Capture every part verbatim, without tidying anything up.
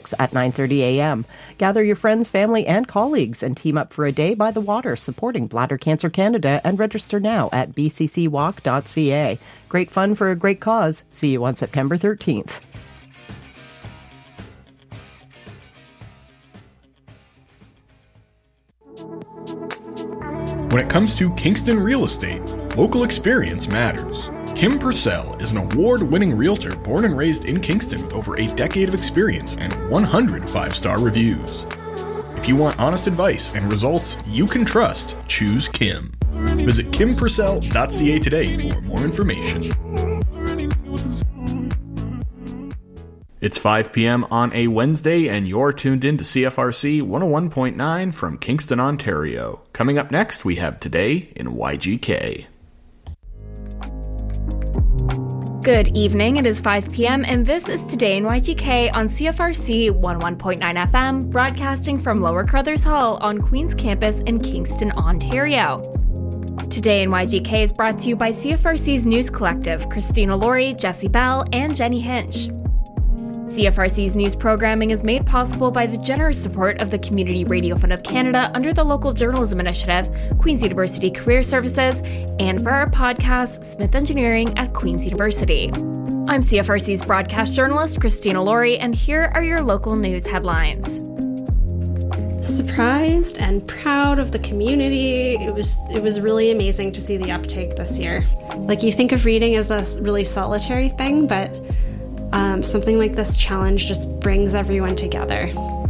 six at nine thirty a.m. Gather your friends, family, and colleagues and team up for a day by the water supporting Bladder Cancer Canada and register now at b c c walk dot c a. Great fun for a great cause. See you on September thirteenth. When it comes to Kingston real estate, local experience matters. Kim Purcell is an award-winning realtor born and raised in Kingston with over a decade of experience and one hundred five-star reviews. If you want honest advice and results you can trust, choose Kim. Visit kim purcell dot c a today for more information. It's five p.m. on a Wednesday, and you're tuned in to C F R C one oh one point nine from Kingston, Ontario. Coming up next, we have Today in Y G K. Good evening, it is five p.m. and this is Today in Y G K on C F R C one oh one point nine F M, broadcasting from Lower Crothers Hall on Queen's Campus in Kingston, Ontario. Today in Y G K is brought to you by C F R C's News Collective, Christina Laurie, Jesse Bell, and Jenny Hinch. C F R C's news programming is made possible by the generous support of the Community Radio Fund of Canada under the Local Journalism Initiative, Queen's University Career Services, and for our podcast, Smith Engineering at Queen's University. I'm C F R C's broadcast journalist, Christina Laurie, and here are your local news headlines. Surprised and proud of the community. It was it was really amazing to see the uptake this year. Like, you think of reading as a really solitary thing, but Um, something like this challenge just brings everyone together.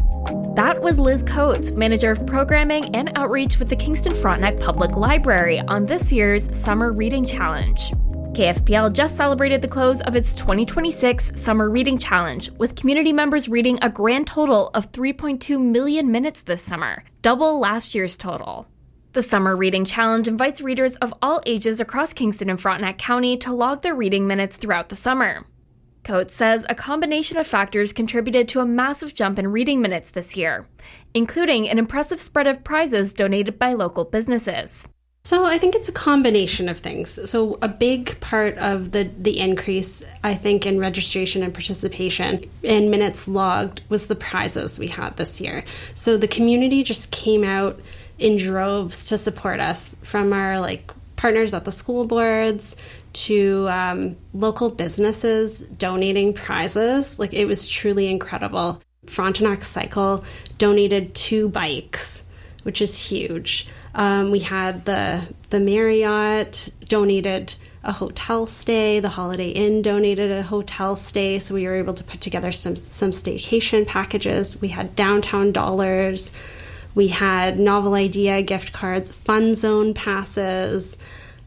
That was Liz Coates, Manager of Programming and Outreach with the Kingston Frontenac Public Library on this year's Summer Reading Challenge. K F P L just celebrated the close of its twenty twenty-six Summer Reading Challenge, with community members reading a grand total of three point two million minutes this summer, double last year's total. The Summer Reading Challenge invites readers of all ages across Kingston and Frontenac County to log their reading minutes throughout the summer. Coates says a combination of factors contributed to a massive jump in reading minutes this year, including an impressive spread of prizes donated by local businesses. So I think it's a combination of things. So a big part of the, the increase, I think, in registration and participation in minutes logged was the prizes we had this year. So the community just came out in droves to support us, from our like partners at the school boards to um, local businesses donating prizes. Like, it was truly incredible. Frontenac Cycle donated two bikes, which is huge. Um, we had the the Marriott donated a hotel stay. The Holiday Inn donated a hotel stay, so we were able to put together some, some staycation packages. We had Downtown Dollars. We had Novel Idea gift cards, Fun Zone passes,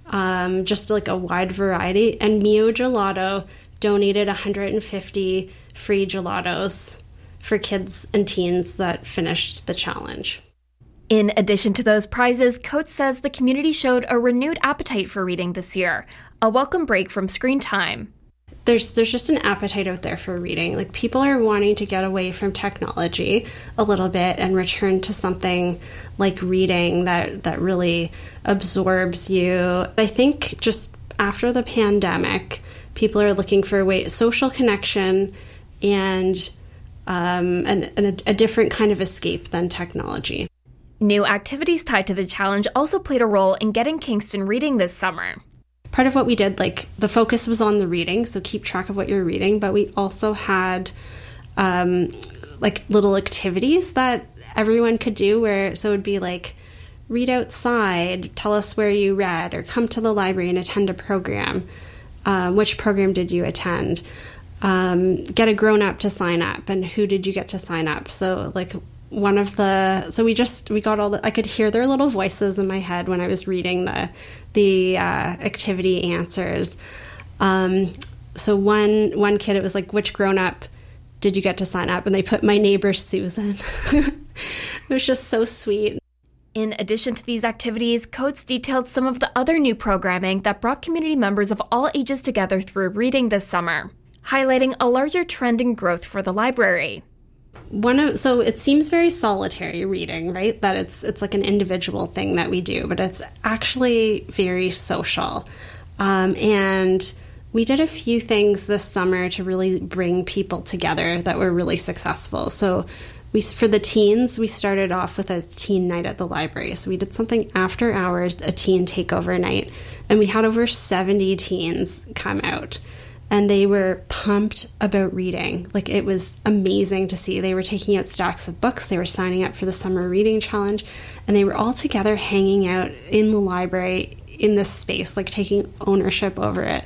um, just like a wide variety. And Mio Gelato donated one hundred fifty free gelatos for kids and teens that finished the challenge. In addition to those prizes, Coates says the community showed a renewed appetite for reading this year, a welcome break from screen time. There's there's just an appetite out there for reading. Like, people are wanting to get away from technology a little bit and return to something like reading that, that really absorbs you. I think just after the pandemic, people are looking for a way, social connection and um, an, an, a different kind of escape than technology. New activities tied to the challenge also played a role in getting Kingston reading this summer. Part of what we did, like, the focus was on the reading, so keep track of what you're reading, but we also had um, like little activities that everyone could do, where so it would be like, read outside, tell us where you read, or come to the library and attend a program. Um, which program did you attend? Um, get a grown-up to sign up, and who did you get to sign up? So like one of the, so we just, we got all the, I could hear their little voices in my head when I was reading the, the uh, activity answers. Um, so one, one kid, it was like, which grown-up did you get to sign up? And they put my neighbor Susan. It was just so sweet. In addition to these activities, Coates detailed some of the other new programming that brought community members of all ages together through reading this summer, highlighting a larger trend in growth for the library. One of, so it seems very solitary reading, right? That it's it's like an individual thing that we do, but it's actually very social. Um, and we did a few things this summer to really bring people together that were really successful. So we, for the teens, we started off with a teen night at the library. So we did something after hours, a teen takeover night, and we had over seventy teens come out. And they were pumped about reading. Like, it was amazing to see. They were taking out stacks of books. They were signing up for the summer reading challenge. And they were all together hanging out in the library in this space, like taking ownership over it.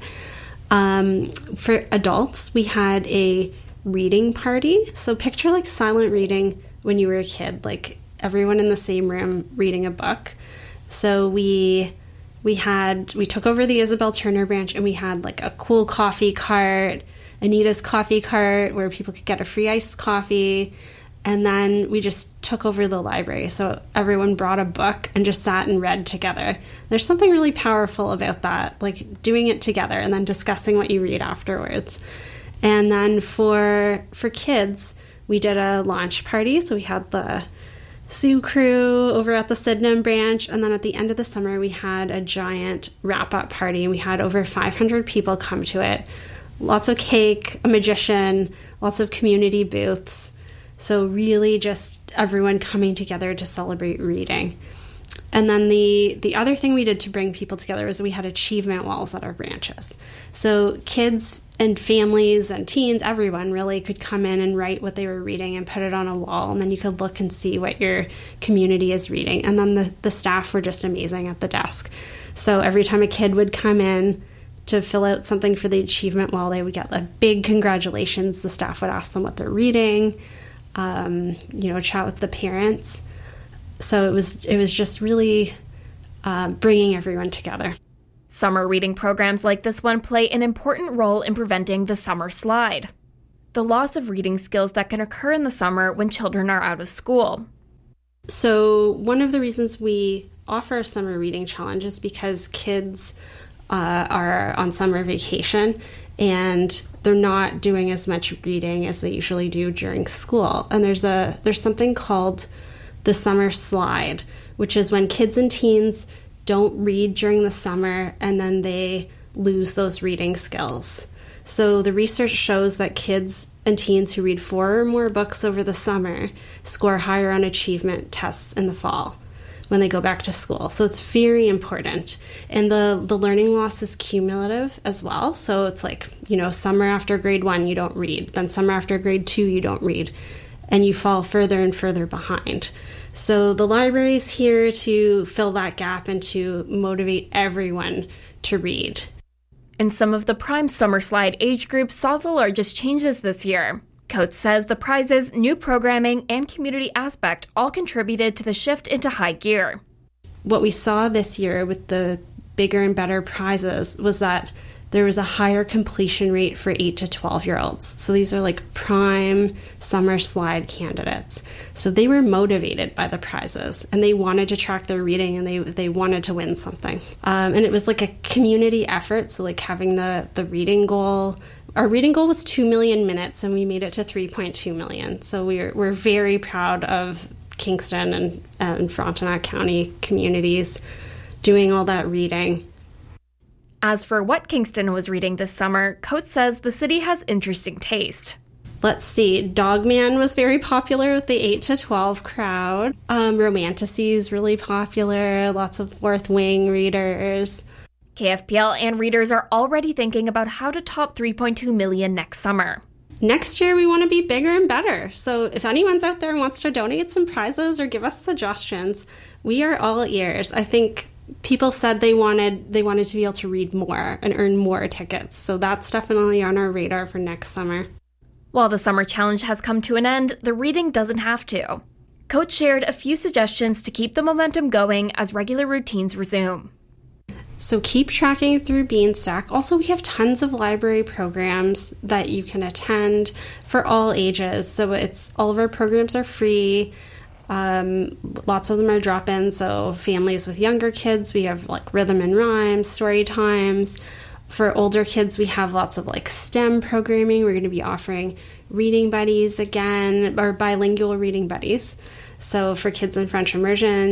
Um, for adults, we had a reading party. So picture like silent reading when you were a kid, like everyone in the same room reading a book. So we... We had, we took over the Isabel Turner branch, and we had like a cool coffee cart, Anita's coffee cart, where people could get a free iced coffee. And then we just took over the library. So everyone brought a book and just sat and read together. There's something really powerful about that, like doing it together and then discussing what you read afterwards. And then for for kids, we did a launch party. So we had the Sioux crew over at the Sydenham branch, and then at the end of the summer we had a giant wrap-up party, and we had over five hundred people come to it. Lots of cake, a magician, lots of community booths. So really just everyone coming together to celebrate reading. And then the, the other thing we did to bring people together was we had achievement walls at our branches. So kids and families and teens, everyone really could come in and write what they were reading and put it on a wall, and then you could look and see what your community is reading. And then the, the staff were just amazing at the desk. So every time a kid would come in to fill out something for the achievement wall, they would get a big congratulations. The staff would ask them what they're reading, um, you know, chat with the parents. So it was it was just really uh, bringing everyone together. Summer reading programs like this one play an important role in preventing the summer slide, the loss of reading skills that can occur in the summer when children are out of school. So one of the reasons we offer a summer reading challenge is because kids uh, are on summer vacation and they're not doing as much reading as they usually do during school. And there's a there's something called the summer slide, which is when kids and teens don't read during the summer and then they lose those reading skills. So the research shows that kids and teens who read four or more books over the summer score higher on achievement tests in the fall when they go back to school. So it's very important. And the, the learning loss is cumulative as well. So it's like, you know, summer after grade one, you don't read. Then summer after grade two, you don't read. And you fall further and further behind. So the library is here to fill that gap and to motivate everyone to read. And some of the prime summer slide age groups saw the largest changes this year. Coates says the prizes, new programming, and community aspect all contributed to the shift into high gear. What we saw this year with the bigger and better prizes was that there was a higher completion rate for eight to twelve-year-olds. So these are like prime summer slide candidates. So they were motivated by the prizes, and they wanted to track their reading, and they they wanted to win something. Um, and it was like a community effort, so like having the, the reading goal. Our reading goal was two million minutes, and we made it to three point two million. So we're, we're very proud of Kingston and, and Frontenac County communities doing all that reading. As for what Kingston was reading this summer, Coates says the city has interesting taste. Let's see. Dogman was very popular with the eight to twelve crowd. Um, Romantasy is really popular. Lots of Fourth Wing readers. K F P L and readers are already thinking about how to top three point two million next summer. Next year, we want to be bigger and better. So if anyone's out there and wants to donate some prizes or give us suggestions, we are all ears. I think people said they wanted they wanted to be able to read more and earn more tickets. So that's definitely on our radar for next summer. While the summer challenge has come to an end, the reading doesn't have to. Coates shared a few suggestions to keep the momentum going as regular routines resume. So keep tracking through Beanstack. Also, we have tons of library programs that you can attend for all ages. So it's all of our programs are free. Um, lots of them are drop-in, so families with younger kids, we have like rhythm and rhyme, story times. For older kids, we have lots of like STEM programming. We're going to be offering reading buddies again, or bilingual reading buddies. So for kids in French immersion,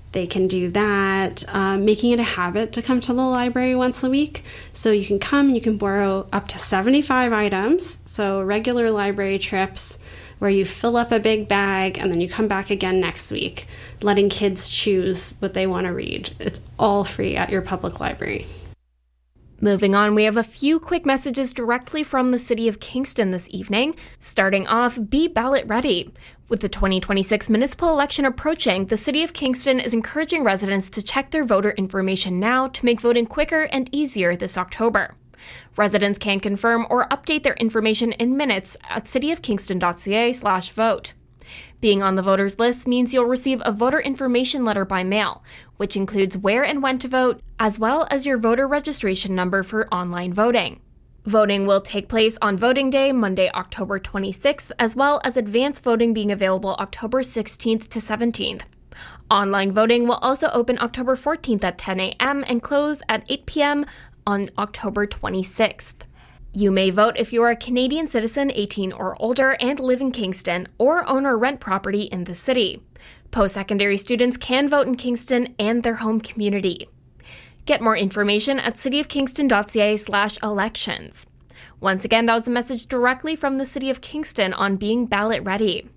They can do that, um, making it a habit to come to the library once a week. So you can come and you can borrow up to seventy-five items. So regular library trips where you fill up a big bag and then you come back again next week, letting kids choose what they want to read. It's all free at your public library. Moving on, we have a few quick messages directly from the City of Kingston this evening. Starting off, be ballot ready. With the twenty twenty-six municipal election approaching, the City of Kingston is encouraging residents to check their voter information now to make voting quicker and easier this October. Residents can confirm or update their information in minutes at cityofkingston.ca slash vote. Being on the voters list means you'll receive a voter information letter by mail, which includes where and when to vote, as well as your voter registration number for online voting. Voting will take place on voting day, Monday, October twenty-sixth, as well as advance voting being available October sixteenth to seventeenth. Online voting will also open October fourteenth at ten a.m. and close at eight p.m. on October twenty-sixth. You may vote if you are a Canadian citizen eighteen or older and live in Kingston, or own or rent property in the city. Post-secondary students can vote in Kingston and their home community. Get more information at cityofkingston.ca slash elections. Once again, that was a message directly from the City of Kingston on being ballot ready.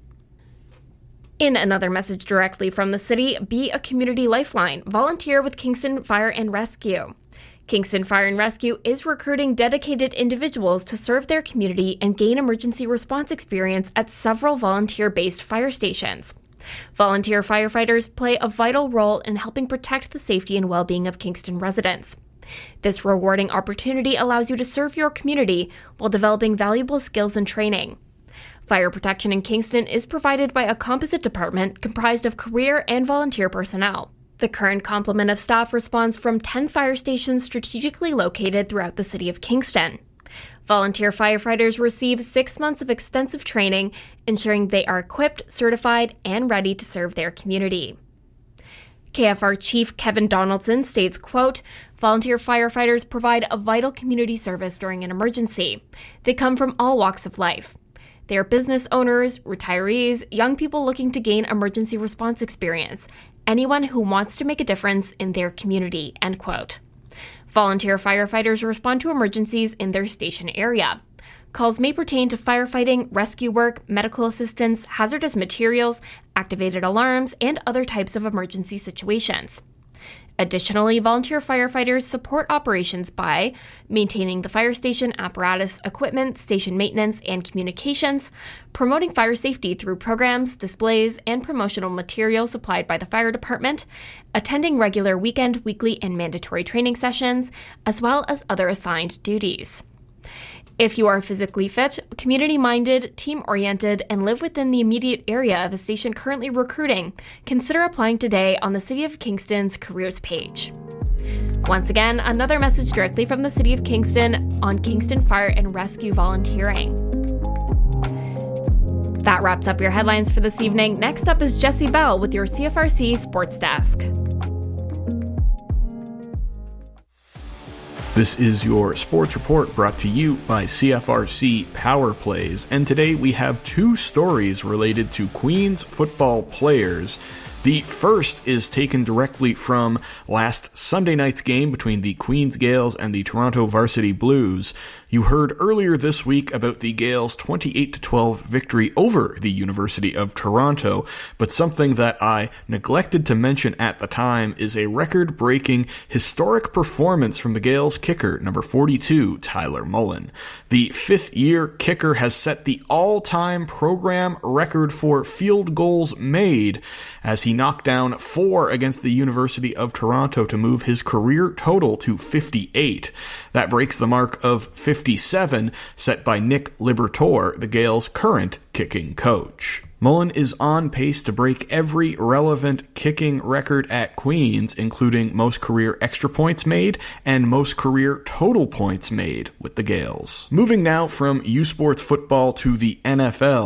In another message directly from the city, be a community lifeline. Volunteer with Kingston Fire and Rescue. Kingston Fire and Rescue is recruiting dedicated individuals to serve their community and gain emergency response experience at several volunteer-based fire stations. Volunteer firefighters play a vital role in helping protect the safety and well-being of Kingston residents. This rewarding opportunity allows you to serve your community while developing valuable skills and training. Fire protection in Kingston is provided by a composite department comprised of career and volunteer personnel. The current complement of staff responds from ten fire stations strategically located throughout the City of Kingston. Volunteer firefighters receive six months of extensive training, ensuring they are equipped, certified, and ready to serve their community. K F R Chief Kevin Donaldson states, quote, "Volunteer firefighters provide a vital community service during an emergency. They come from all walks of life. They are business owners, retirees, young people looking to gain emergency response experience, anyone who wants to make a difference in their community," end quote. Volunteer firefighters respond to emergencies in their station area. Calls may pertain to firefighting, rescue work, medical assistance, hazardous materials, activated alarms, and other types of emergency situations. Additionally, volunteer firefighters support operations by maintaining the fire station apparatus, equipment, station maintenance, and communications, promoting fire safety through programs, displays, and promotional material supplied by the fire department, attending regular weekend, weekly, and mandatory training sessions, as well as other assigned duties. If you are physically fit, community-minded, team-oriented, and live within the immediate area of a station currently recruiting, consider applying today on the City of Kingston's careers page. Once again, another message directly from the City of Kingston on Kingston Fire and Rescue volunteering. That wraps up your headlines for this evening. Next up is Jessie Bell with your C F R C Sports Desk. This is your sports report brought to you by C F R C Power Plays, and today we have two stories related to Queens football players. The first is taken directly from last Sunday night's game between the Queens Gales and the Toronto Varsity Blues. You heard earlier this week about the Gales' twenty-eight to twelve victory over the University of Toronto, but something that I neglected to mention at the time is a record-breaking historic performance from the Gales kicker, number forty-two, Tyler Mullen. The fifth-year kicker has set the all-time program record for field goals made as he knocked down four against the University of Toronto to move his career total to fifty-eight. That breaks the mark of fifty-seven set by Nick Liberatore, the Gales' current kicking coach. Mullen is on pace to break every relevant kicking record at Queens, including most career extra points made and most career total points made with the Gales. Moving now from U Sports football to the N F L,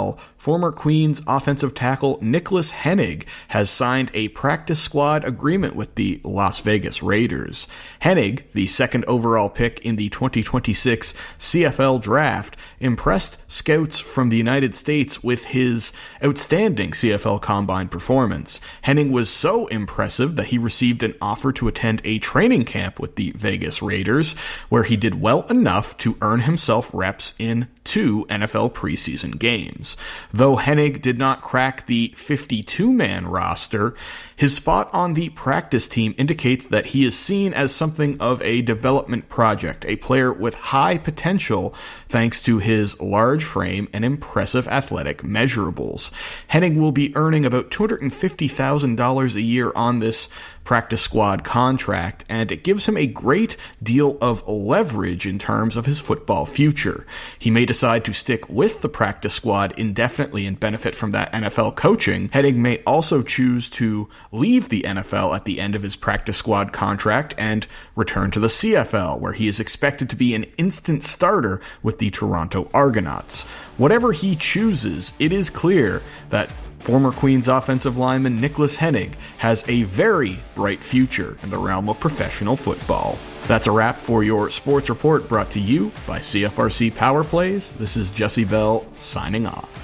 former Queens offensive tackle Nicholas Hennig has signed a practice squad agreement with the Las Vegas Raiders. Hennig, the second overall pick in the twenty twenty-six C F L draft, impressed scouts from the United States with his outstanding C F L Combine performance. Hennig was so impressive that he received an offer to attend a training camp with the Vegas Raiders, where he did well enough to earn himself reps in two N F L preseason games. Though Hennig did not crack the fifty-two man roster, his spot on the practice team indicates that he is seen as something of a development project, a player with high potential thanks to his large frame and impressive athletic measurables. Hennig will be earning about two hundred fifty thousand dollars a year on this practice squad contract, and it gives him a great deal of leverage in terms of his football future. He may decide to stick with the practice squad indefinitely and benefit from that N F L coaching. Hennig may also choose to leave the N F L at the end of his practice squad contract and return to the C F L, where he is expected to be an instant starter with the Toronto Argonauts. Whatever he chooses, it is clear that former Queens offensive lineman Nicholas Hennig has a very bright future in the realm of professional football. That's a wrap for your sports report, brought to you by C F R C Power Plays. This is Jesse Bell signing off.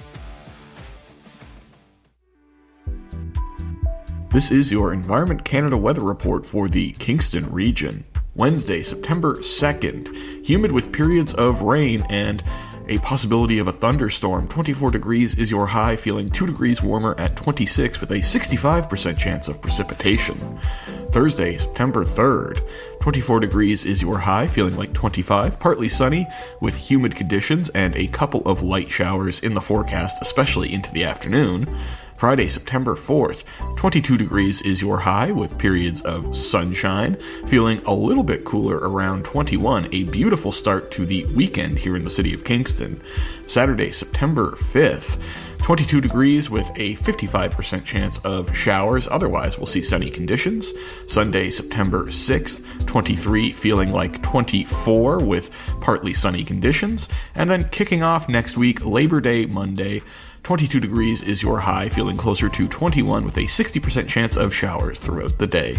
This is your Environment Canada weather report for the Kingston region. Wednesday, September second, humid with periods of rain and a possibility of a thunderstorm. twenty-four degrees is your high, feeling two degrees warmer at twenty-six with a sixty-five percent chance of precipitation. Thursday, September third, twenty-four degrees is your high, feeling like twenty-five, partly sunny with humid conditions and a couple of light showers in the forecast, especially into the afternoon. Friday, September fourth, twenty-two degrees is your high with periods of sunshine, feeling a little bit cooler around twenty-one, a beautiful start to the weekend here in the city of Kingston. Saturday, September fifth, twenty-two degrees with a fifty-five percent chance of showers, otherwise we'll see sunny conditions. Sunday, September sixth, twenty-three, feeling like twenty-four with partly sunny conditions. And then kicking off next week, Labor Day Monday, twenty-two degrees is your high, feeling closer to twenty-one with a sixty percent chance of showers throughout the day.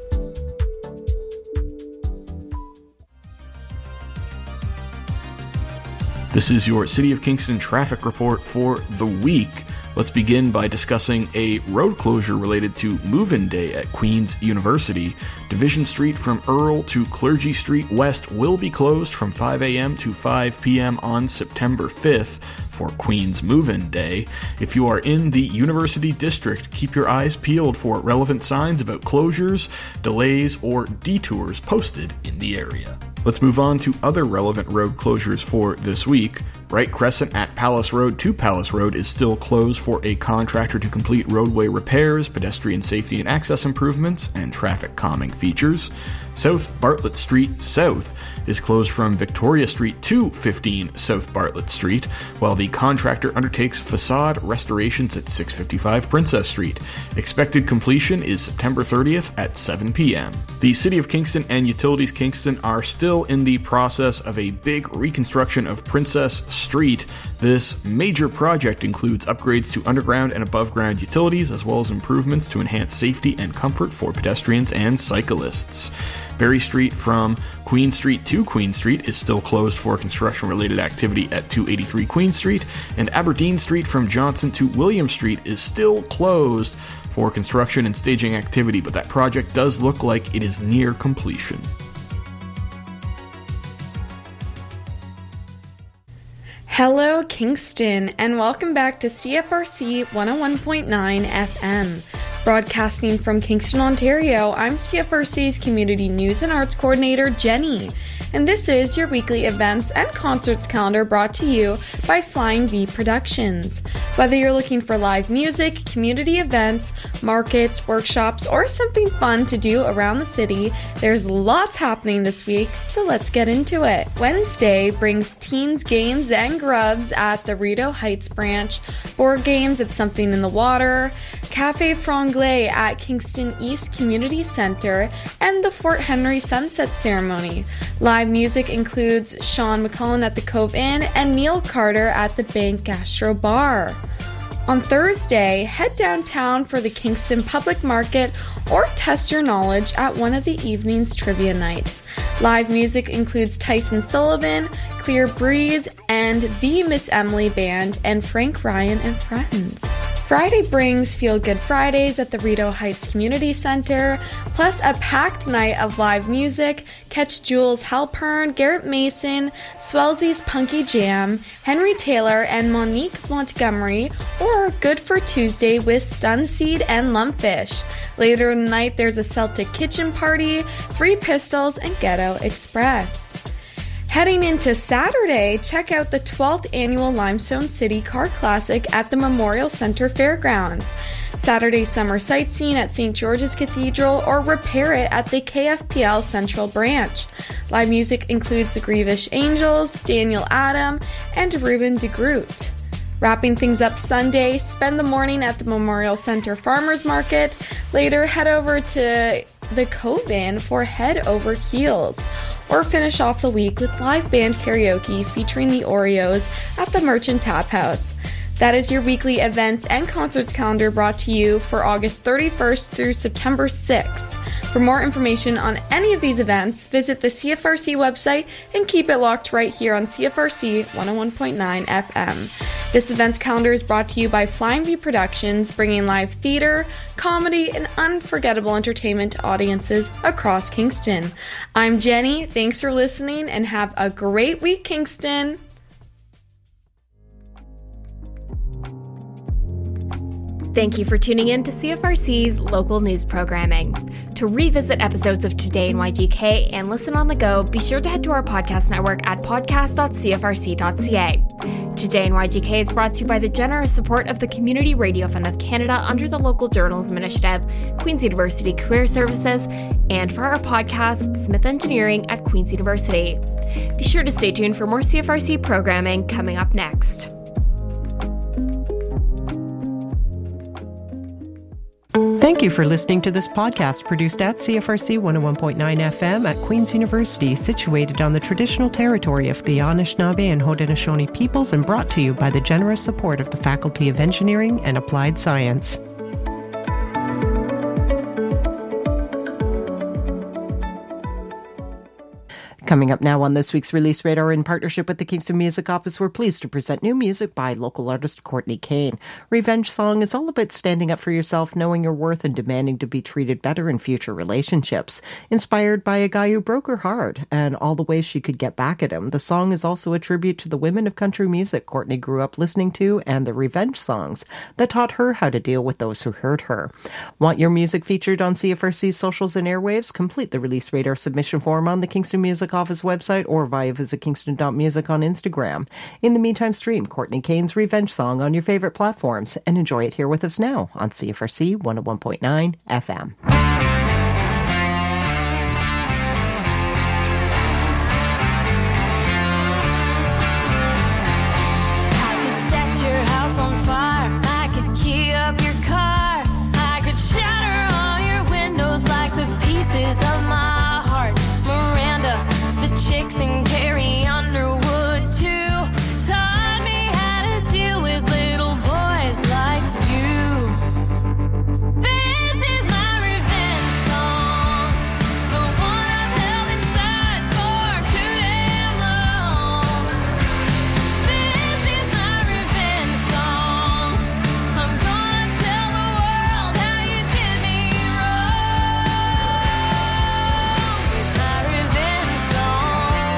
This is your City of Kingston traffic report for the week. Let's begin by discussing a road closure related to Move-In Day at Queen's University. Division Street from Earl to Clergy Street West will be closed from five a.m. to five p.m. on September fifth for Queen's Move-In Day. If you are in the University District, keep your eyes peeled for relevant signs about closures, delays, or detours posted in the area. Let's move on to other relevant road closures for this week. Wright Crescent at Palace Road to Palace Road is still closed for a contractor to complete roadway repairs, pedestrian safety and access improvements, and traffic calming features. South Bartlett Street South is closed from Victoria Street to fifteen South Bartlett Street, while the contractor undertakes facade restorations at six fifty-five Princess Street. Expected completion is September thirtieth at seven p.m. The City of Kingston and Utilities Kingston are still in the process of a big reconstruction of Princess Street. This major project includes upgrades to underground and above-ground utilities, as well as improvements to enhance safety and comfort for pedestrians and cyclists. Berry Street from Queen Street to Queen Street is still closed for construction-related activity at two eighty-three Queen Street, and Aberdeen Street from Johnson to William Street is still closed for construction and staging activity, but that project does look like it is near completion. Hello, Kingston, and welcome back to C F R C one oh one point nine F M. Broadcasting from Kingston, Ontario, I'm C F R C's Community News and Arts Coordinator, Jenny, and this is your weekly events and concerts calendar brought to you by Flying V Productions. Whether you're looking for live music, community events, markets, workshops, or something fun to do around the city, there's lots happening this week, so let's get into it. Wednesday brings teens games and grubs at the Rideau Heights branch, board games at Something in the Water, Cafe Franglais at Kingston East Community Center, and the Fort Henry Sunset Ceremony. Live music includes Sean McCullen at the Cove Inn and Neil Carter at the Bank Gastro Bar. On Thursday, head downtown for the Kingston Public Market or test your knowledge at one of the evening's trivia nights. Live music includes Tyson Sullivan, Clear Breeze, and the Miss Emily Band, and Frank Ryan and Friends. Friday brings Feel Good Fridays at the Rideau Heights Community Center, plus a packed night of live music. Catch Jules Halpern, Garrett Mason, Swellsy's Punky Jam, Henry Taylor, and Monique Montgomery, or Good for Tuesday with Stunseed and Lumpfish. Later in the night, there's a Celtic Kitchen Party, Three Pistols, and Ghetto Express. Heading into Saturday, check out the twelfth Annual Limestone City Car Classic at the Memorial Center Fairgrounds. Saturday summer sightseeing at Saint George's Cathedral, or repair it at the K F P L Central Branch. Live music includes the Grievish Angels, Daniel Adam, and Ruben DeGroot. Wrapping things up Sunday, spend the morning at the Memorial Center Farmers Market. Later, head over to the Cove Inn for Head Over Heels. Or finish off the week with live band karaoke featuring the Oreos at the Merchant Tap House. That is your weekly events and concerts calendar brought to you for August thirty-first through September sixth. For more information on any of these events, visit the C F R C website and keep it locked right here on C F R C one oh one point nine F M. This events calendar is brought to you by Flying V Productions, bringing live theater, comedy, and unforgettable entertainment to audiences across Kingston. I'm Jenny. Thanks for listening and have a great week, Kingston. Thank you for tuning in to C F R C's local news programming. To revisit episodes of Today in Y G K and listen on the go, be sure to head to our podcast network at podcast dot c f r c dot c a. Today in Y G K is brought to you by the generous support of the Community Radio Fund of Canada under the Local Journalism Initiative, Queen's University Career Services, and for our podcast, Smith Engineering at Queen's University. Be sure to stay tuned for more C F R C programming coming up next. Thank you for listening to this podcast produced at C F R C one oh one point nine F M at Queen's University, situated on the traditional territory of the Anishinaabe and Haudenosaunee peoples, and brought to you by the generous support of the Faculty of Engineering and Applied Science. Coming up now on this week's Release Radar, in partnership with the Kingston Music Office, we're pleased to present new music by local artist Courtney Kane. Revenge Song is all about standing up for yourself, knowing your worth, and demanding to be treated better in future relationships. Inspired by a guy who broke her heart and all the ways she could get back at him, the song is also a tribute to the women of country music Courtney grew up listening to and the revenge songs that taught her how to deal with those who hurt her. Want your music featured on C F R C's socials and airwaves? Complete the Release Radar submission form on the Kingston Music Office website or via visit kingston dot music on Instagram. In the meantime, stream Courtney Kane's Revenge Song on your favorite platforms and enjoy it here with us now on C F R C one oh one point nine F M. Chicks and Carrie Underwood too taught me how to deal with little boys like you. This is my revenge song, the one I've held inside for too damn long. This is my revenge song, I'm gonna tell the world how you did me wrong. With my revenge song.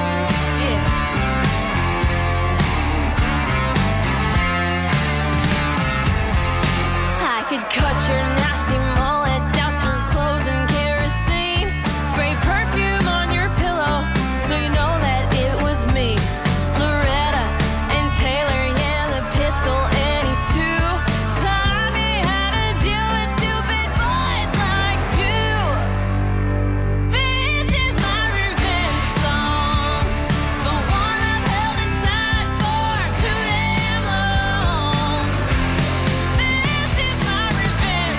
I could cut your nasty mullet, douse your clothes in kerosene, spray perfume on your pillow so you know that it was me. Loretta and Taylor, yeah, the pistol and he's two taught me how to deal with stupid boys like you. This is my revenge song, the one I've held inside for too damn long. This is my revenge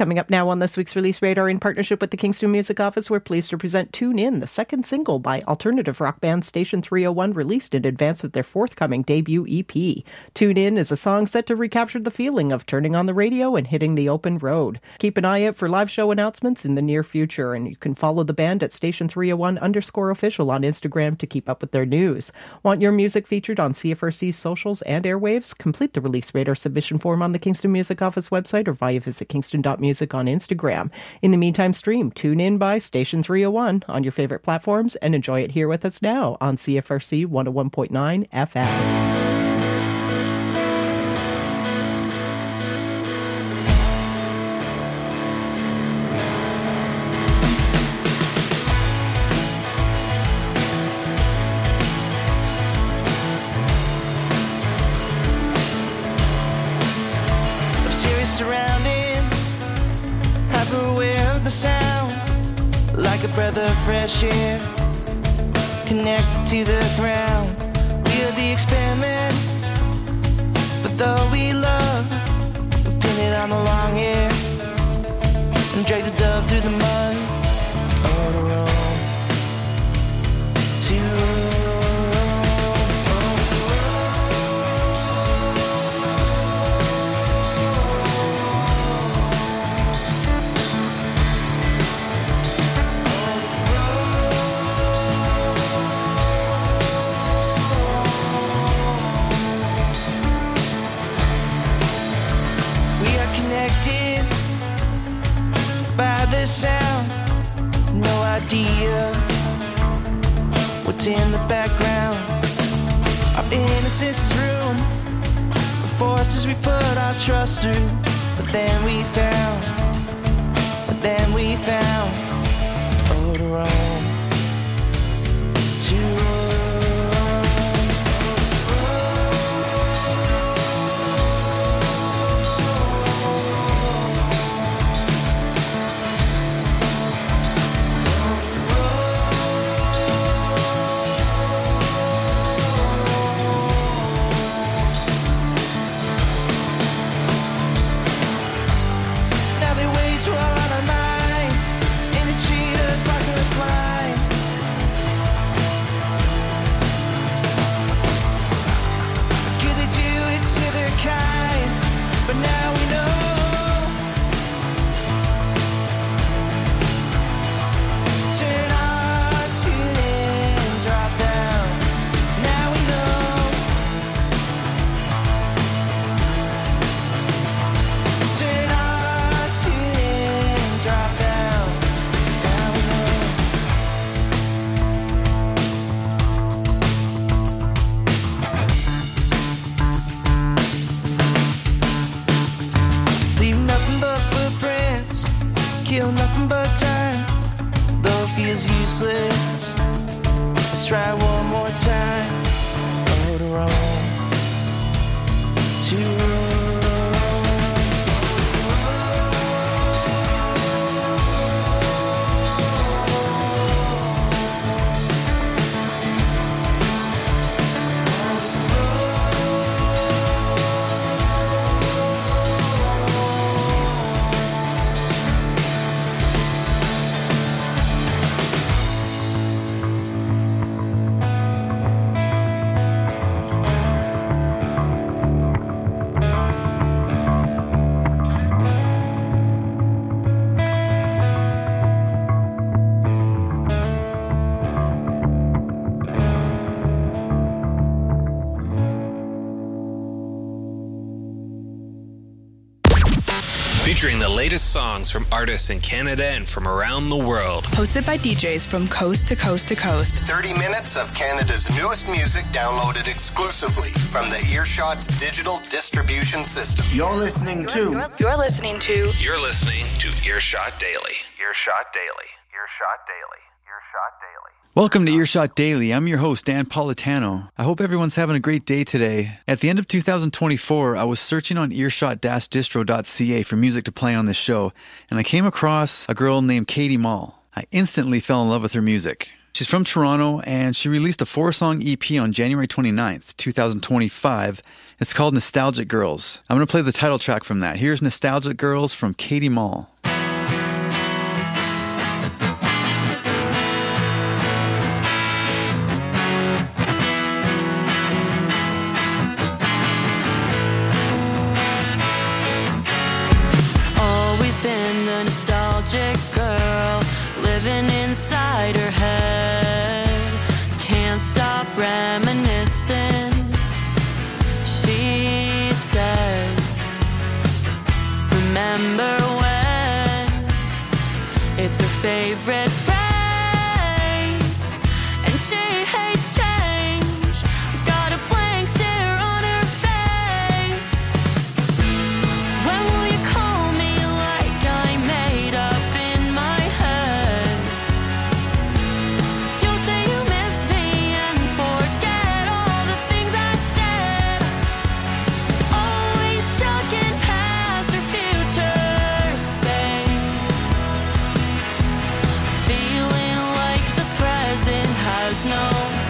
Coming up now on this week's Release Radar, in partnership with the Kingston Music Office, we're pleased to present Tune In, the second single by alternative rock band Station three oh one, released in advance of their forthcoming debut E P. Tune In is a song set to recapture the feeling of turning on the radio and hitting the open road. Keep an eye out for live show announcements in the near future, and you can follow the band at Station three oh one underscore official on Instagram to keep up with their news. Want your music featured on C F R C's socials and airwaves? Complete the Release Radar submission form on the Kingston Music Office website or via visit kingston dot music on Instagram. In the meantime, stream Tune In by Station three oh one on your favorite platforms and enjoy it here with us now on C F R C one oh one point nine F M. Surroundings, hyper aware of the sound, like a breath of fresh air, connected to the ground. We are the experiment, but though we love, we pin it on the long hair and drag the dove through the mud. Oh, to roam, to roam. By the sound, no idea what's in the background. Our innocence is ruined, the forces we put our trust through. But then we found, but then we found, oh, to roam, to roam. Let's try one more time. Oh, to roam, to roam. Featuring the latest songs from artists in Canada and from around the world. Hosted by D Js from coast to coast to coast. thirty minutes of Canada's newest music downloaded exclusively from the Earshot's digital distribution system. You're listening to... You're listening to... You're listening to Earshot Daily. Earshot Daily. Earshot Daily. Earshot Daily. Welcome to Earshot Daily. I'm your host, Dan Politano. I hope everyone's having a great day today. At the end of two thousand twenty-four, I was searching on earshot dash distro dot c a for music to play on this show, and I came across a girl named Katie Mall. I instantly fell in love with her music. She's from Toronto, and she released a four-song E P on January twenty-ninth, twenty twenty-five. It's called Nostalgic Girls. I'm going to play the title track from that. Here's Nostalgic Girls from Katie Mall. Always been the nostalgic girl, living inside her head. Can't stop reminiscing. She says, remember when? It's her favorite phrase, and she hates change. Got a blank stare on her face. When will you call me like I made up in my head? You'll say you miss me and forget all the things I said. Always stuck in past or future space. Feeling like the present has no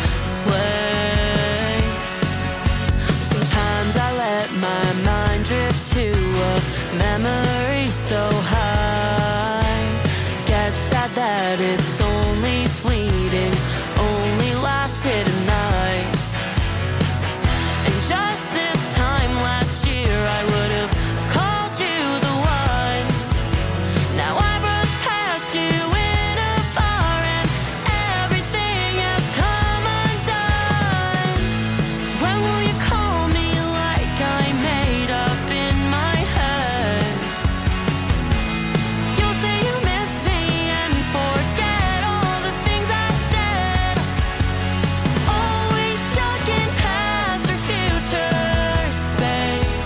place. Sometimes I let my mind drift to a memory so high. Get sad that it's only fleeting, only lasted a night. And just this time last year I would have called you the one. Now I brush past you in a bar and everything has come undone. When will you call me like I made up in my head? You'll say you miss me and forget all the things I said. Always stuck in past or future space.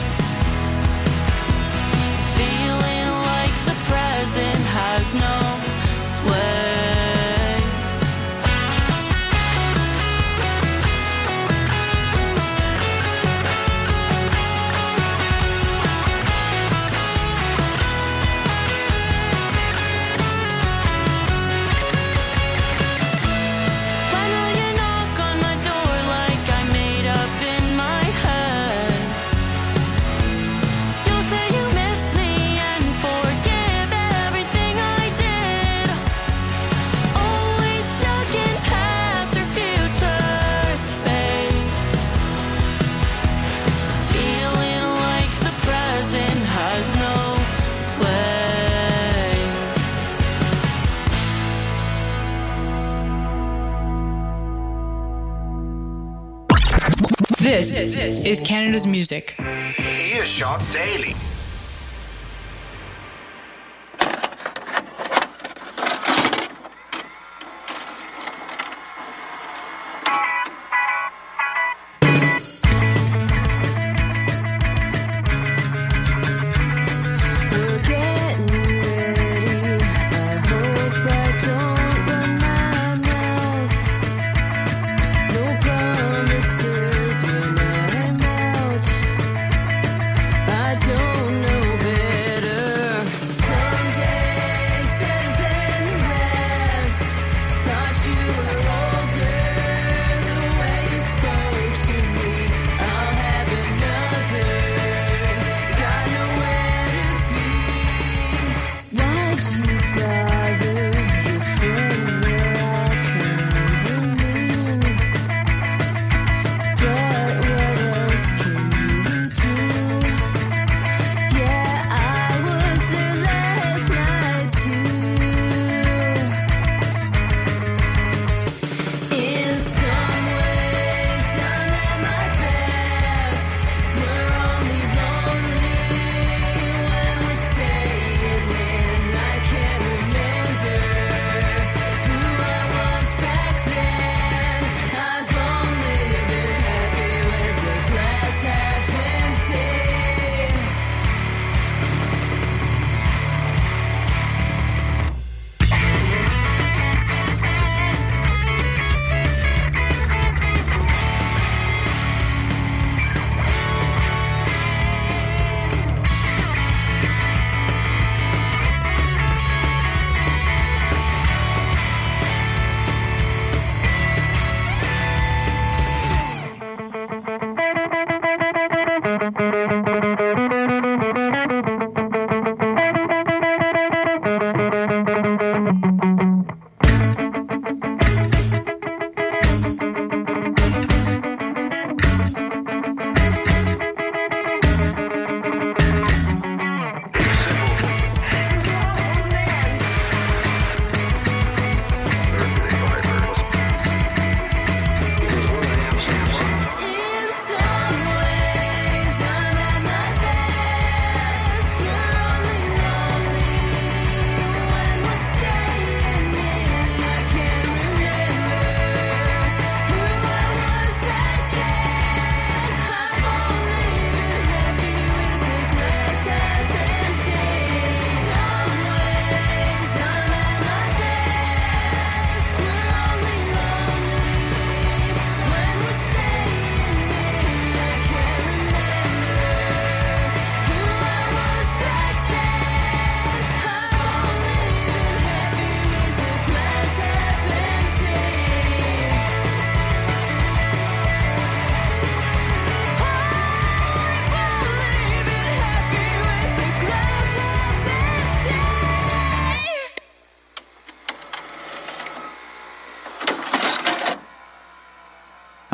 Feeling like the present has no place. When will you knock on my door like I made up in my head? You'll say you miss me and forgive everything I did. Always stuck in past or future space. Feeling like the present has no place. This is Canada's music. Earshot Daily. We're getting ready. I hope I don't run my mouth. No promises when I'm out. I don't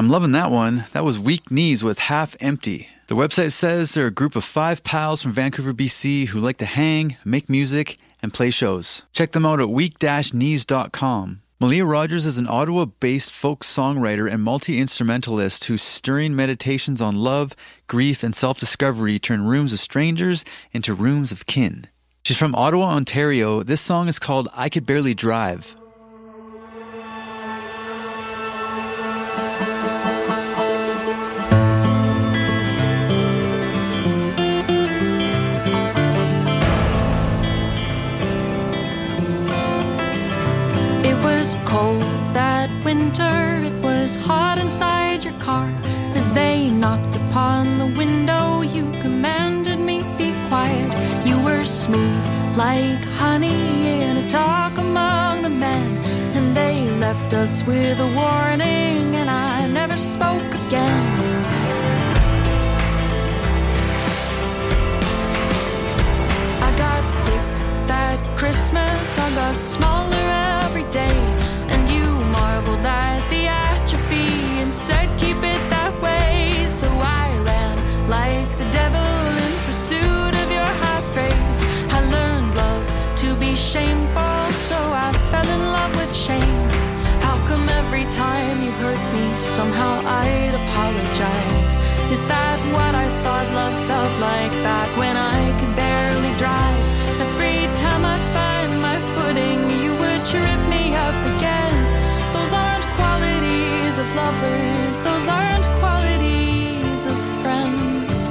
I'm loving that one. That was Weak Knees with Half Empty. The website says they're a group of five pals from Vancouver, B C who like to hang, make music, and play shows. Check them out at weak dash knees dot com. Malia Rogers is an Ottawa-based folk songwriter and multi-instrumentalist whose stirring meditations on love, grief, and self-discovery turn rooms of strangers into rooms of kin. She's from Ottawa, Ontario. This song is called I Could Barely Drive. It was cold that winter, it was hot inside your car. As they knocked upon the window, you commanded me be quiet. You were smooth like honey in a talk among the men, and they left us with a warning, and I never spoke again. I got sick that Christmas, I got smaller every day, and you marveled at the atrophy and said keep it that way. So I ran like the devil in pursuit of your high praise. I learned love to be shameful, so I fell in love with shame. How come every time you hurt me, somehow I'd apologize? Is that what I thought love felt like back when I could barely drive? Every time I find my footing, you would trip me up again. Those aren't qualities of lovers, those aren't qualities of friends.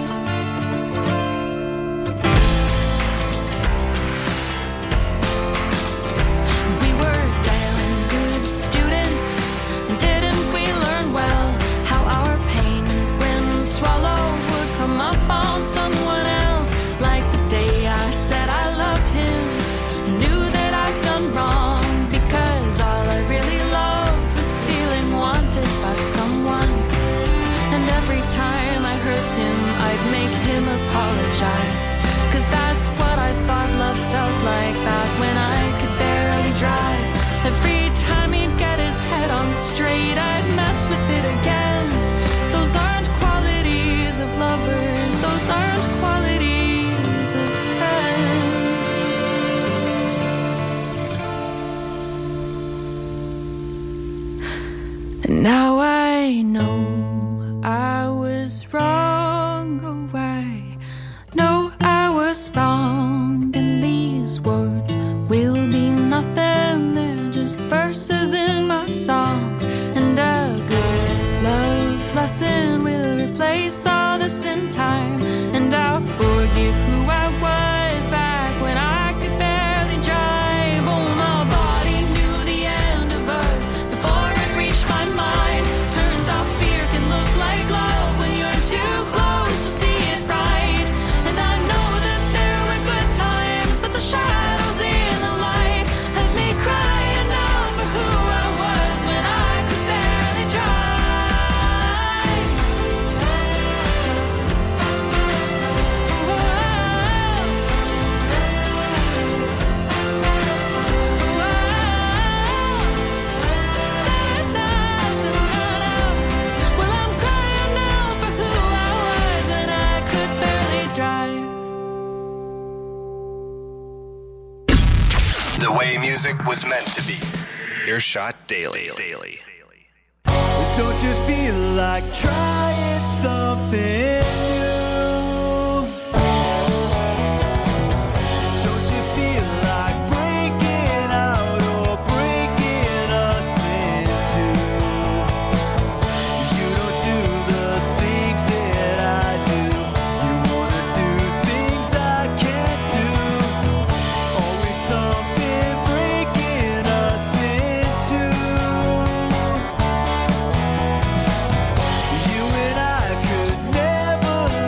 We were damn good students, didn't we learn well how our pain, when swallowed, would come up on someone else? Like the day I said I loved him, I knew that I'd done wrong, because all I really loved was feeling wanted by someone. And every time I hurt him, I'd make him apologize, cause that's what I thought love felt like back when I could barely drive. Every time he'd get his head on straight, I'd mess with it again. Those aren't qualities of lovers, those aren't qualities of friends. And now I know I was wrong, oh I know I was wrong, and these words will be nothing, they're just verses in my songs. And a good love lesson will replace all this in time, and I'll forgive who I was back when I could barely drive. Oh, my body knew the end of us before it reached my mind. Turns out fear can look like love when you're too close to see it right. And I know that there were good times, but the shadows in the light had me crying out for who I was when I could barely drive. Well, I'm crying out for who I was when I could barely drive. The way music was meant to be. Earshot Daily. Daily. Don't you feel like trying something new? Don't you feel like breaking out or breaking us in two? You don't do the things that I do. You wanna do things I can't do. Always something breaking us in two. You and I could never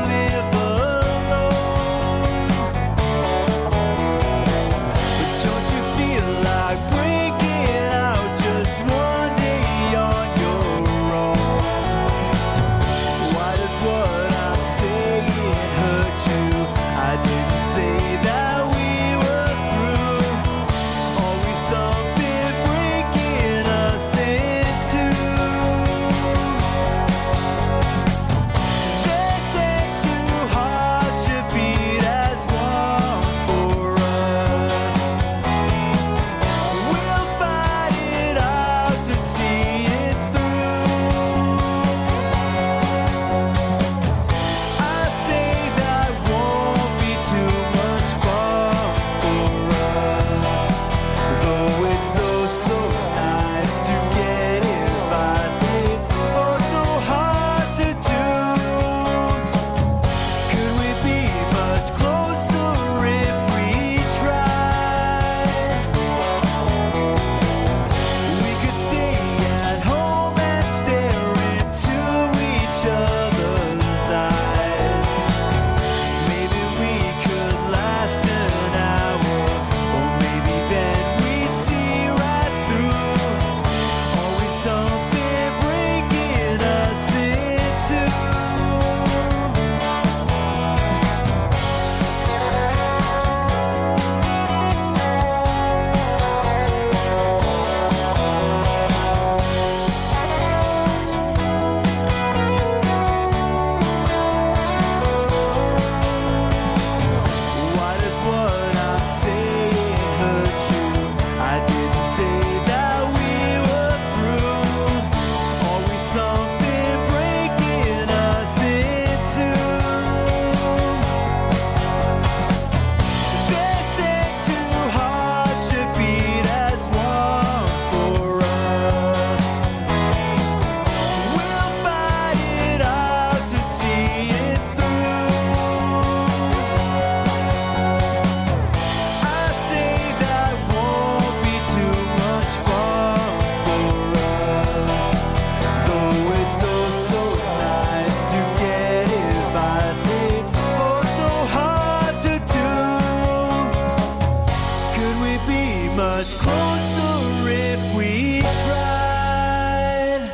closer if we tried.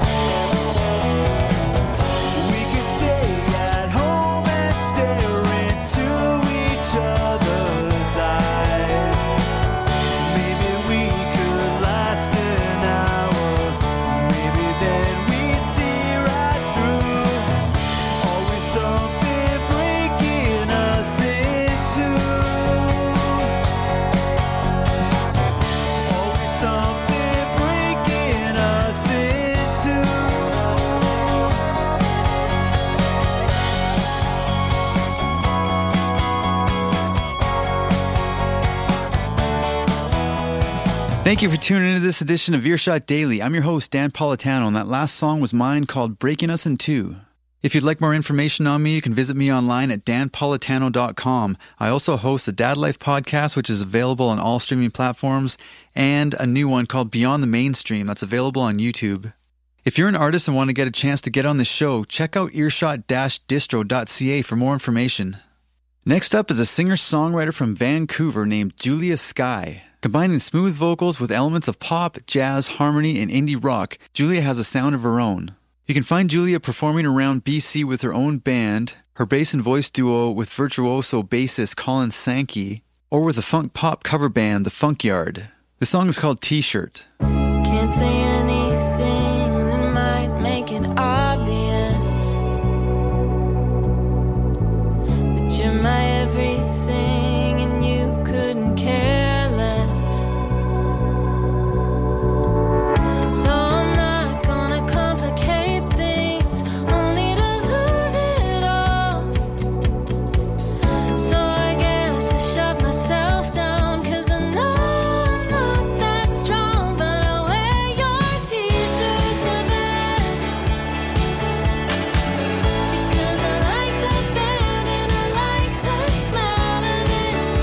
We could stay at home and stare into each other's eyes. Maybe we could last an hour. Maybe then we'd see right through. Always something breaking us in two. Always something breaking us in two. Thank you for tuning into this edition of Earshot Daily. I'm your host, Dan Politano, and that last song was mine called Breaking Us in Two. If you'd like more information on me, you can visit me online at dan politano dot com. I also host the Dad Life podcast, which is available on all streaming platforms, and a new one called Beyond the Mainstream that's available on YouTube. If you're an artist and want to get a chance to get on the show, check out earshot dash distro dot c a for more information. Next up is a singer-songwriter from Vancouver named Julia Skye. Combining smooth vocals with elements of pop, jazz, harmony, and indie rock, Julia has a sound of her own. You can find Julia performing around B C with her own band, her bass and voice duo with virtuoso bassist Colin Sankey, or with the funk pop cover band The Funkyard. The song is called T-Shirt. Can't say anything that might make it obvious that you're my everything and you couldn't care less. So I'm not gonna complicate things, only to lose it all. So I guess I shut myself down, 'cause I know I'm not that strong. But I'll wear your t-shirt to bed, because I like the band and I like the smell of it.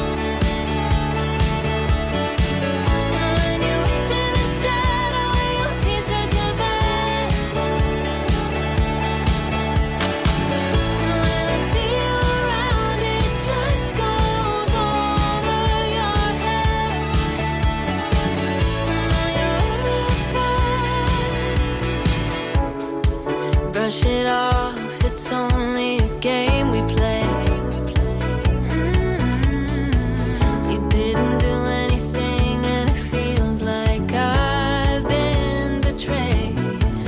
And when you're with him instead, I wear your t-shirt to bed. And when I see you around, it just goes over your head. And now you're only a friend. Brush it off, it's only a game we play. You didn't do anything and it feels like I've been betrayed.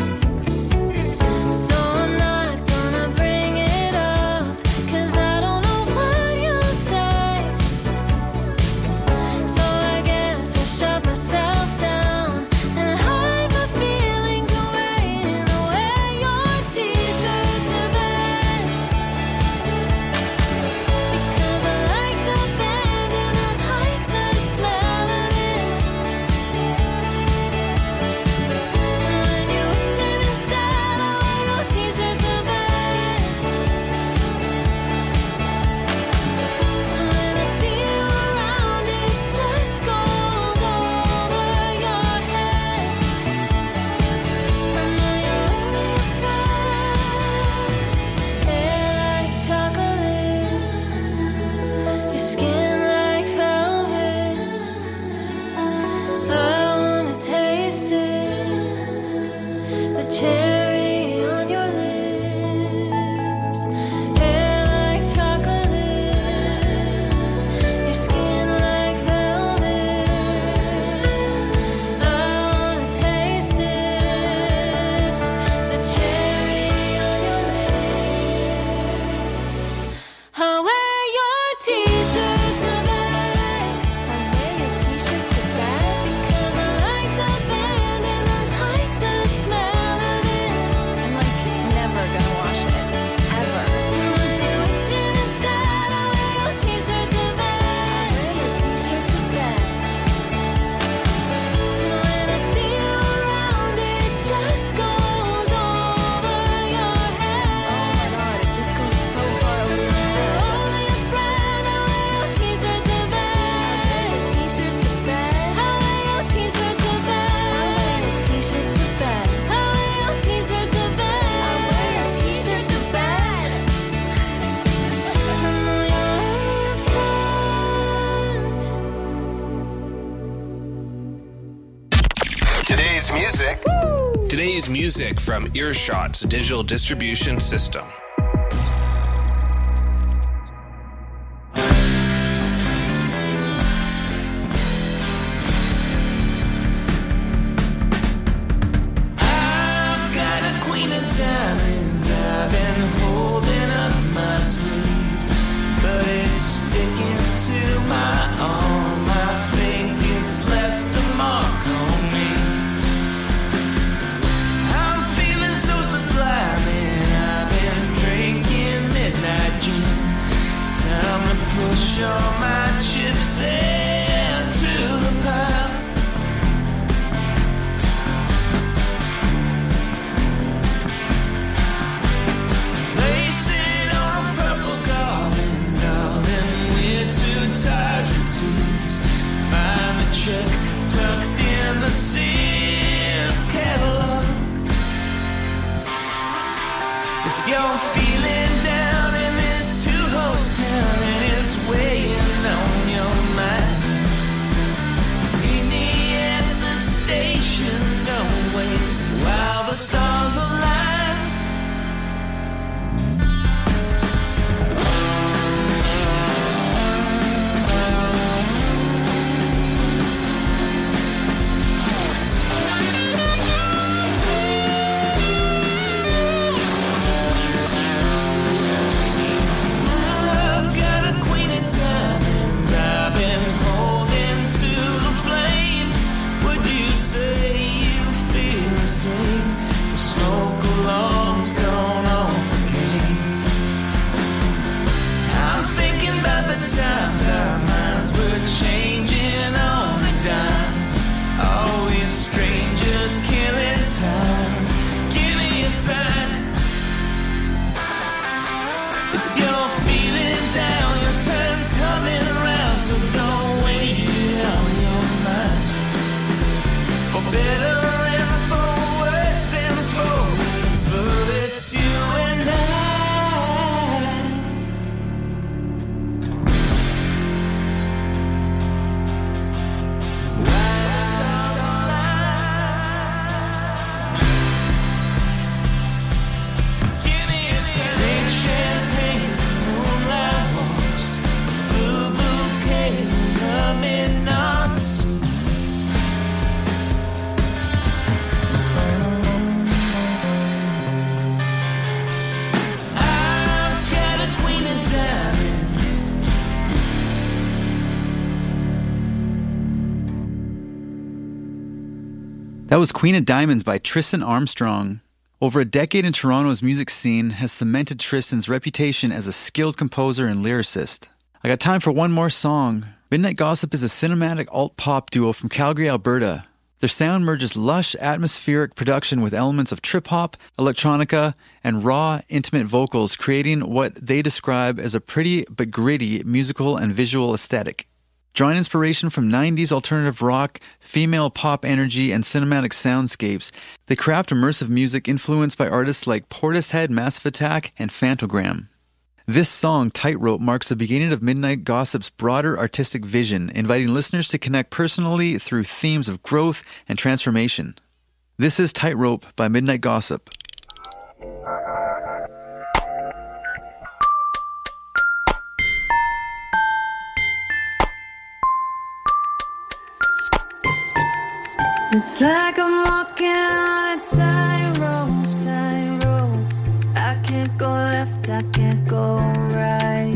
So I'm not gonna bring it up, 'cause I don't know what you'll say. So I guess I'll shut myself down and hide my feelings away, and I'll wear your t-shirt to bed. today's music. Today's music from Earshot's digital distribution system. I've got a queen of diamonds I've been holding up my sleeve, but it's sticking to my arm. I think it's left a mark on me. I'm feeling so sublime and I've been drinking midnight gin. Time to push all my chips into the pile. Place it on a purple garland, darling. We're too tired for tears. Find the check tucked in the Sears catalog. If you're feeling down in this two-horse town and it's weighing on your mind, meet me at the station. Don't wait while the stars align. I've got a queen of diamonds I've been holding to the flame. Would you say you feel the same? The smoke alarm's gone off again. I'm thinking about the times our minds were changing on the dime. Always strangers killing time. Give me a sign. If you're feeling down, your turn's coming around, so don't wait on your mind. For better and for worse and for but it's you and I. While the stars align, give me a sign. Drink champagne, moonlight walks, a blue bouquet, love midnights. I've got a queen of diamonds. That was Queen of Diamonds by Tristan Armstrong. Over a decade in Toronto's music scene has cemented Tristan's reputation as a skilled composer and lyricist. I got time for one more song. Midnight Gossip is a cinematic alt-pop duo from Calgary, Alberta. Their sound merges lush, atmospheric production with elements of trip-hop, electronica, and raw, intimate vocals, creating what they describe as a pretty but gritty musical and visual aesthetic. Drawing inspiration from nineties alternative rock, female pop energy, and cinematic soundscapes, they craft immersive music influenced by artists like Portishead, Massive Attack, and Phantogram. This song, Tightrope, marks the beginning of Midnight Gossip's broader artistic vision, inviting listeners to connect personally through themes of growth and transformation. This is Tightrope by Midnight Gossip. It's like I'm walking on a tightrope, tightrope. I can't go left, I can't go right.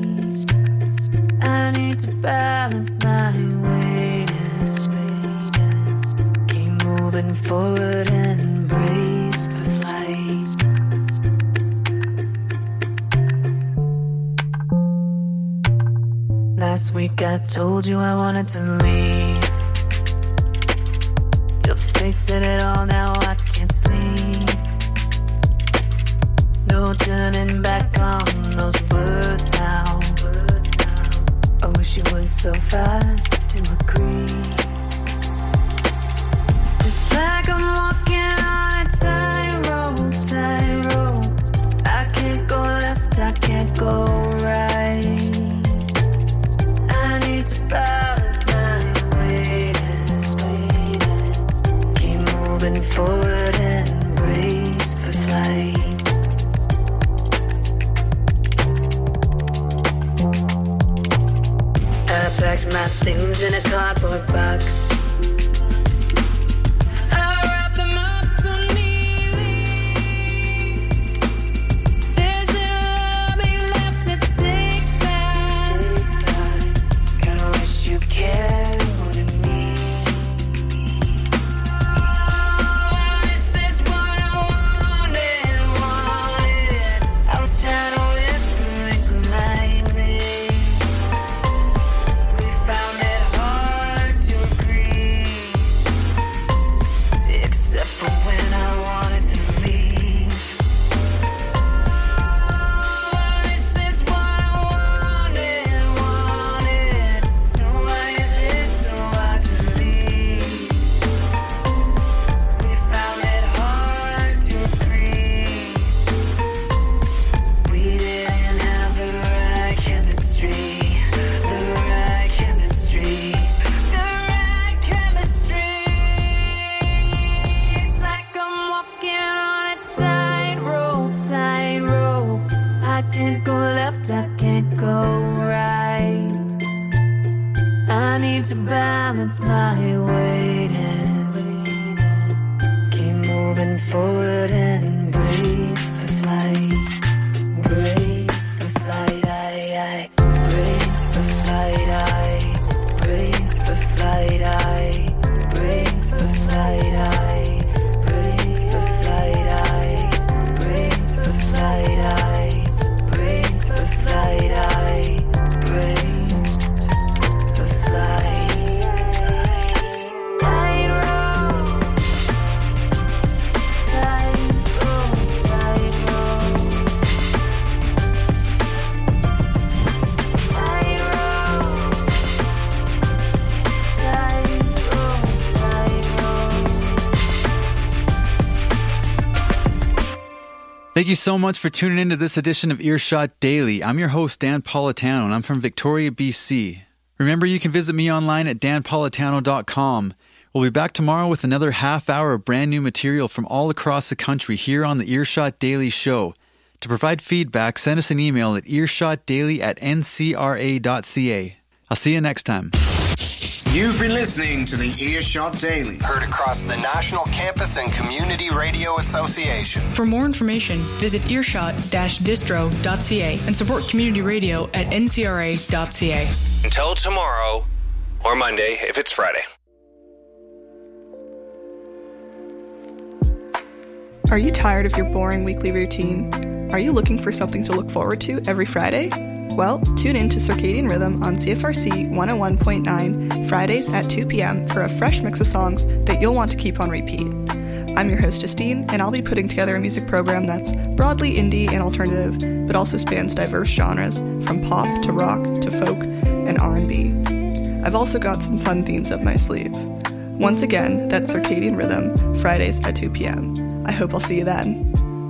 I need to balance my weight and keep moving forward and embrace the flight. Last week I told you I wanted to leave. Your face said it all, now I can't sleep. No turning back on those words now. I wish you would so fast to agree. It's like I'm walking on a tightrope, tightrope. I can't go left, I can't go right. I need to balance my weight and weight and keep moving moving forward and brace for flight. I packed my things in a cardboard box. I wrapped them up so neatly. There's little be left to take back. Kinda wish you cared more than me. Oh, this is what I wanted, wanted. I was trying to whisper it politely. We found it hard to agree, except for when I wanted to leave. Oh, this is what I wanted, wanted. So why is it so hard to leave? We found it hard to agree. We didn't have the right chemistry, the right chemistry, the right chemistry. It's like I'm walking on a tightrope, tightrope. I can't go left, I can't go right. I need to balance my weight and keep moving forward and brace for flight. Brace for flight, I, I. Brace for flight, I. Brace for flight, I. Brace for flight, I. Brace for flight, I. Brace for flight, I. Brace for flight, I. Brace for flight. Tightrope, tightrope, tightrope. Thank you so much for tuning in to this edition of Earshot Daily. I'm your host, Dan Politano, and I'm from Victoria, B C. Remember, you can visit me online at dan politano dot com. We'll be back tomorrow with another half hour of brand new material from all across the country here on the Earshot Daily Show. To provide feedback, send us an email at earshotdaily at n c r a dot c a. I'll see you next time. You've been listening to the Earshot Daily, heard across the National Campus and Community Radio Association. For more information, visit earshot dash distro dot c a and support community radio at n c r a dot c a. Until tomorrow, or Monday if it's Friday. Are you tired of your boring weekly routine? Are you looking for something to look forward to every Friday? Well, tune in to Circadian Rhythm on C F R C one oh one point nine Fridays at two p.m. for a fresh mix of songs that you'll want to keep on repeat. I'm your host, Justine, and I'll be putting together a music program that's broadly indie and alternative, but also spans diverse genres, from pop to rock to folk and R and B. I've also got some fun themes up my sleeve. Once again, that's Circadian Rhythm, Fridays at two p.m. I hope I'll see you then.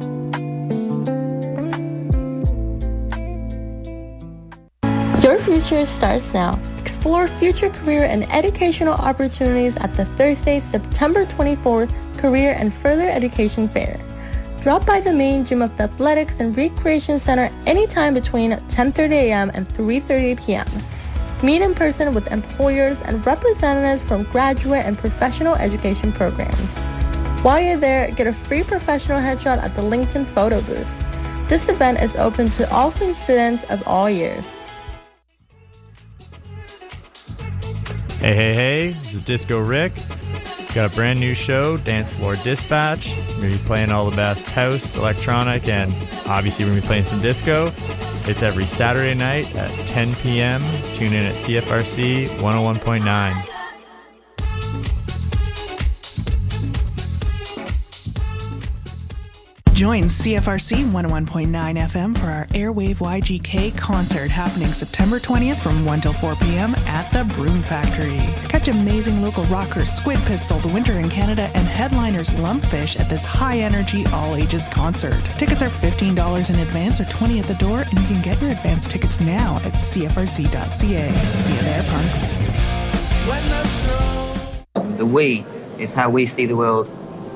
Your future starts now. Explore future career and educational opportunities at the Thursday, September twenty-fourth Career and Further Education Fair. Drop by the main gym of the Athletics and Recreation Center anytime between ten thirty a.m. and three thirty p.m. Meet in person with employers and representatives from graduate and professional education programs. While you're there, get a free professional headshot at the LinkedIn photo booth. This event is open to all Queens students of all years. Hey, hey, hey, this is Disco Rick. Got a brand new show, Dance Floor Dispatch. We're going to be playing all the best house, electronic, and obviously we're going to be playing some disco. It's every Saturday night at ten p.m. Tune in at C F R C one oh one point nine. Join C F R C one oh one point nine F M for our Airwave Y G K concert happening September twentieth from one till four p.m. at the Broom Factory. Catch amazing local rockers Squid Pistol, The Winter in Canada, and headliners Lumpfish at this high-energy, all-ages concert. Tickets are fifteen dollars in advance or twenty dollars at the door, and you can get your advance tickets now at c f r c dot c a. See you there, punks. The we is how we see the world.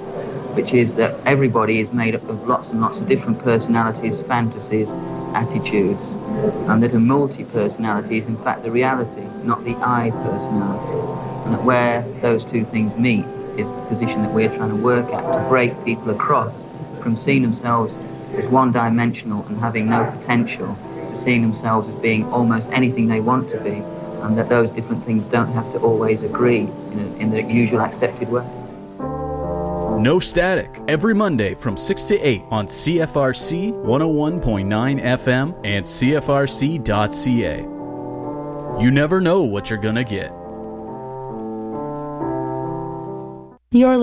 which is that everybody is made up of lots and lots of different personalities, fantasies, attitudes, and that a multi-personality is in fact the reality, not the I personality. And that where those two things meet is the position that we're trying to work at, to break people across from seeing themselves as one-dimensional and having no potential, to seeing themselves as being almost anything they want to be, and that those different things don't have to always agree in, a, in the usual accepted way. No Static, every Monday from six to eight on C F R C one oh one point nine F M and C F R C dot C A. You never know what you're gonna get. You're